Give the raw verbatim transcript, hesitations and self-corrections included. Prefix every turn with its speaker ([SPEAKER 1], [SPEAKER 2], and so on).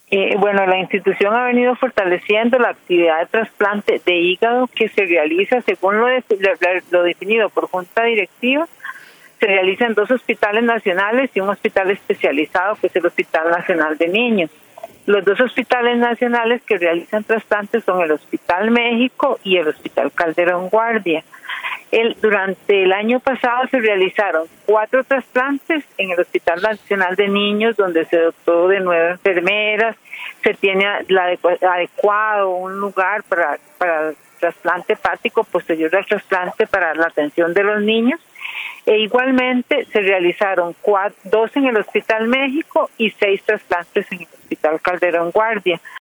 [SPEAKER 1] Eh, bueno, la institución ha venido fortaleciendo la actividad de trasplante de hígado que se realiza según lo, de, lo, lo definido por Junta Directiva. Se realiza en dos hospitales nacionales y un hospital especializado, que es el Hospital Nacional de Niños. Los dos hospitales nacionales que realizan trasplantes son el Hospital México y el Hospital Calderón Guardia. El, durante el año pasado se realizaron cuatro trasplantes en el Hospital Nacional de Niños, donde se dotó de nueve enfermeras, se tiene la adecuado un lugar para, para el trasplante hepático posterior al trasplante para la atención de los niños. E igualmente se realizaron cuatro, dos en el Hospital México y seis trasplantes en el Hospital Calderón Guardia.